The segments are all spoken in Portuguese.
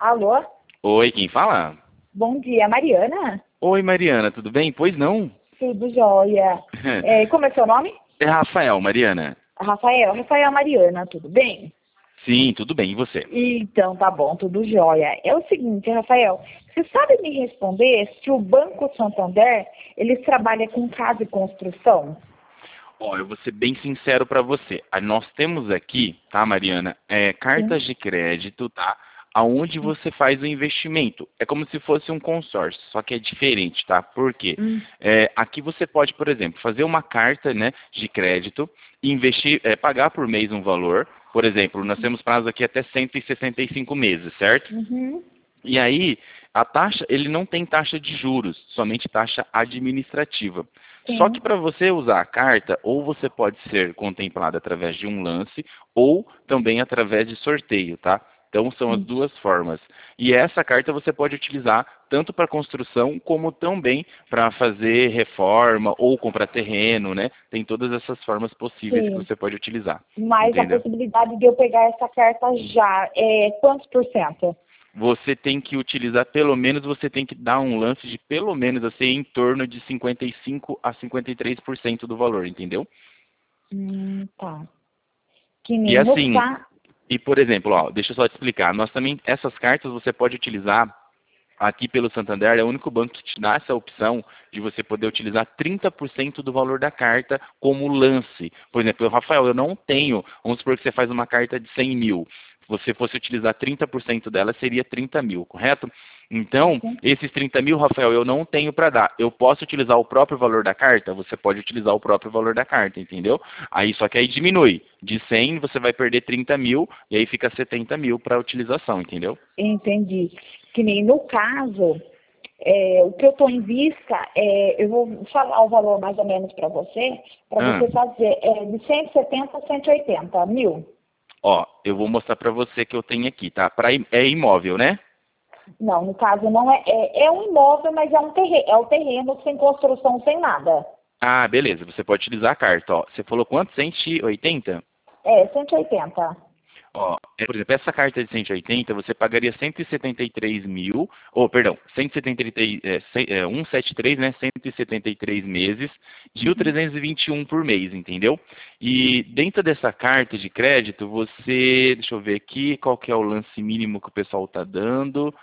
Alô? Oi, quem fala? Bom dia, Mariana? Oi, Mariana, tudo bem? Pois não? Tudo jóia. Como é seu nome? É Rafael, Mariana. Rafael Mariana, tudo bem? Sim, tudo bem, e você? Então, tá bom, tudo jóia. É o seguinte, Rafael, você sabe me responder se o Banco Santander, eles trabalham com casa e construção? Ó, eu vou ser bem sincero para você. Nós temos aqui, tá, Mariana, Sim. cartas de crédito, tá? Aonde você faz o investimento. É como se fosse um consórcio, só que é diferente, tá? Por quê? Hum, Aqui você pode, por exemplo, fazer uma carta, né, de crédito, investir, pagar por mês um valor. Por exemplo, nós temos prazo aqui até 165 meses, certo? uhum, E aí, a taxa, ele não tem taxa de juros, somente taxa administrativa. Só que sim. para você usar a carta, ou você pode ser contemplado através de um lance, ou também através de sorteio, tá? Então são as Hum. duas formas. E essa carta você pode utilizar tanto para construção, como também para fazer reforma ou comprar terreno, né? Tem todas essas formas possíveis que Sim. você pode utilizar, Mas a entendeu? possibilidade de eu pegar essa carta já é quantos por cento? Você tem que utilizar, pelo menos, você tem que dar um lance de pelo menos assim, em torno de 55 a 53% do valor, entendeu? Tá. Que E nem no assim, ca... e por exemplo, ó, deixa eu só te explicar, nós também, essas cartas você pode utilizar aqui pelo Santander, é o único banco que te dá essa opção de você poder utilizar 30% do valor da carta como lance. Por exemplo, Rafael, eu não tenho, vamos supor que você faz uma carta de 100 mil. Se você fosse utilizar 30% dela, seria 30 mil, correto? Então, esses 30 mil, Rafael, eu não tenho para dar. Eu posso utilizar o próprio valor da carta? Você pode utilizar o próprio valor da carta, entendeu? Aí, só que aí diminui. De 100, você vai perder 30 mil, e aí fica 70 mil para utilização, entendeu? Entendi. Que nem no caso, o que eu estou em vista, eu vou falar o valor mais ou menos para Ah. você fazer, de 170 a 180 mil. Ó, eu vou mostrar para você que eu tenho aqui, tá? É imóvel, né? Não, no caso não é um imóvel, mas é o terreno sem construção, sem nada. Ah, beleza. Você pode utilizar a carta, ó. Você falou quanto? 180? 180. Ó, por exemplo, essa carta de 180, você pagaria 173 mil, ou, perdão, 173, 173, né? 173 meses, de Uhum. 1.321 por mês, entendeu? E dentro dessa carta de crédito, você, deixa eu ver aqui, qual que é o lance mínimo que o pessoal está dando.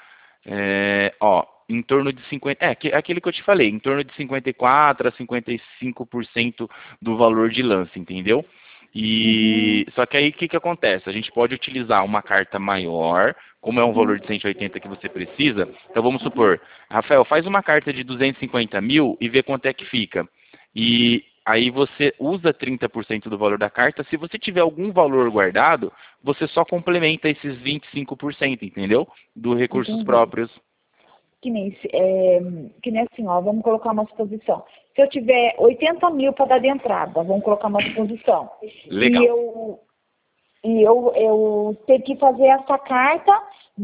Ó, em torno de 50, aquele que eu te falei, em torno de 54 a 55% do valor de lance, entendeu? Uhum. E só que aí o que que acontece? A gente pode utilizar uma carta maior, como é um valor de 180 que você precisa. Então vamos supor, Rafael, faz uma carta de 250 mil e vê quanto é que fica. E aí você usa 30% do valor da carta. Se você tiver algum valor guardado, você só complementa esses 25%, entendeu? Dos recursos Entendi. próprios. Que nem assim, ó, vamos colocar uma suposição. Se eu tiver 80 mil para dar de entrada, vamos colocar uma suposição. E Legal. eu ter que fazer essa carta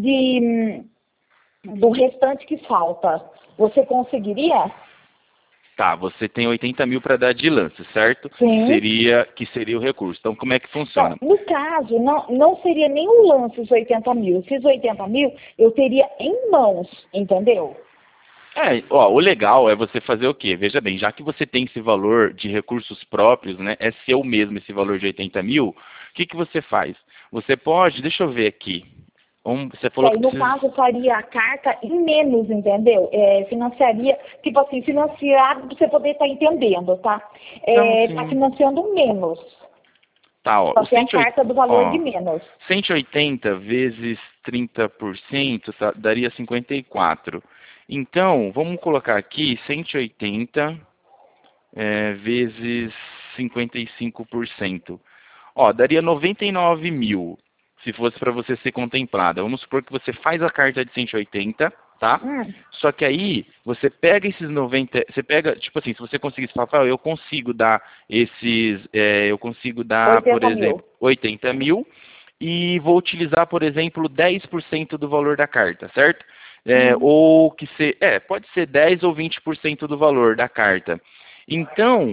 do restante que falta. Você conseguiria? Tá, você tem 80 mil para dar de lance, certo? Sim. Que seria o recurso. Então, como é que Não, funciona? no caso, não seria nem um lance os 80 mil. Esses 80 mil eu teria em mãos, entendeu? Ó, o legal é você fazer o quê? Veja bem, já que você tem esse valor de recursos próprios, né? É seu mesmo esse valor de 80 mil, o que que você faz? Você pode, deixa eu ver aqui. Você Que falou aí, que no precisa. caso, faria a carta em menos, entendeu? Financiaria, tipo assim, financiado pra você poder estar entendendo, tá? Não, Tá sim. financiando menos. Tá, ó, o Fazer a carta do valor de ó, menos. 180 vezes 30% daria 54. Então, vamos colocar aqui 180 vezes 55%. Ó, daria 99 mil, se fosse para você ser contemplada. Vamos supor que você faz a carta de 180, tá? Hum, Só que aí você pega esses 90, você pega, tipo assim, se você conseguisse falar, "Rafael, eu consigo dar eu consigo dar, por 80 mil. exemplo, 80 mil e vou utilizar, por exemplo, 10% do valor da carta, certo? Hum, Pode ser 10 ou 20% do valor da carta. Então,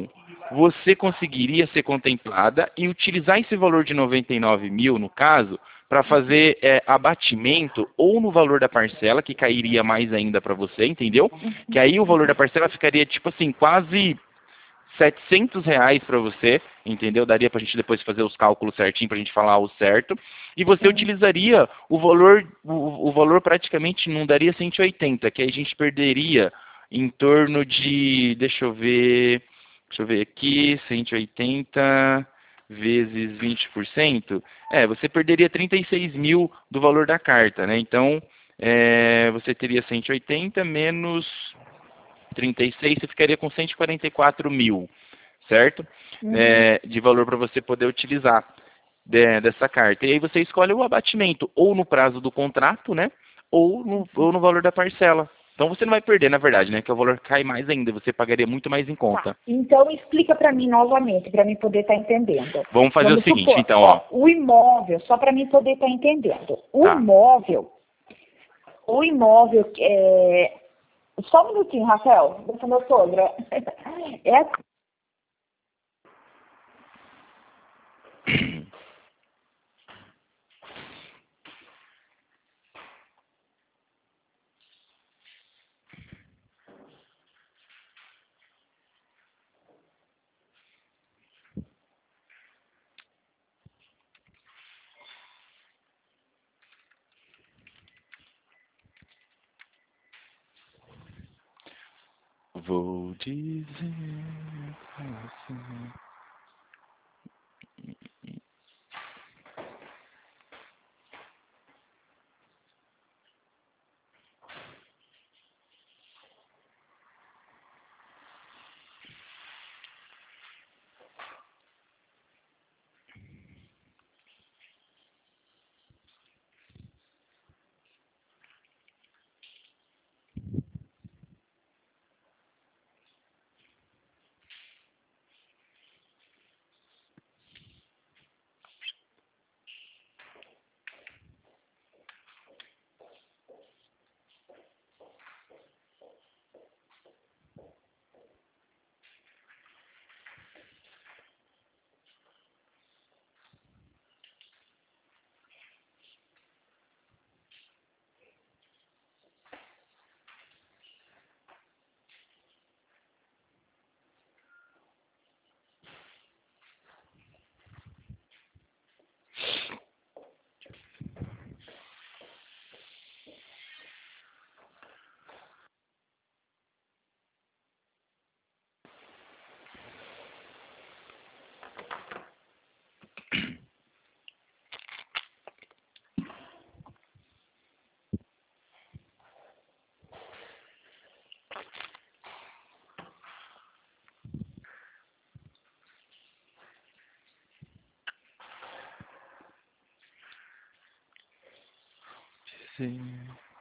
você conseguiria ser contemplada e utilizar esse valor de 99 mil, no caso, para fazer abatimento ou no valor da parcela, que cairia mais ainda para você, entendeu? Que aí o valor da parcela ficaria, tipo assim, quase R$ 700 para você, entendeu? Daria para a gente depois fazer os cálculos certinho para a gente falar o certo. E você utilizaria o valor praticamente não daria 180, que aí a gente perderia em torno de, deixa eu ver aqui, 180 vezes 20%. Você perderia 36 mil do valor da carta, né? Então, você teria 180 menos 36, você ficaria com 144 mil, certo? De valor para você poder utilizar dessa carta. E aí você escolhe o abatimento, ou no prazo do contrato, né? Ou no valor da parcela. Então você não vai perder, na verdade, né? Que o valor cai mais ainda, você pagaria muito mais em conta. Tá. Então explica para mim novamente, para mim poder estar entendendo. Vamos fazer o seguinte, supor, então, ó. o imóvel, só para mim poder estar entendendo. Tá. O imóvel só um minutinho, Rafael, deixa meu sogra. É Vou dizer pra você. Sim.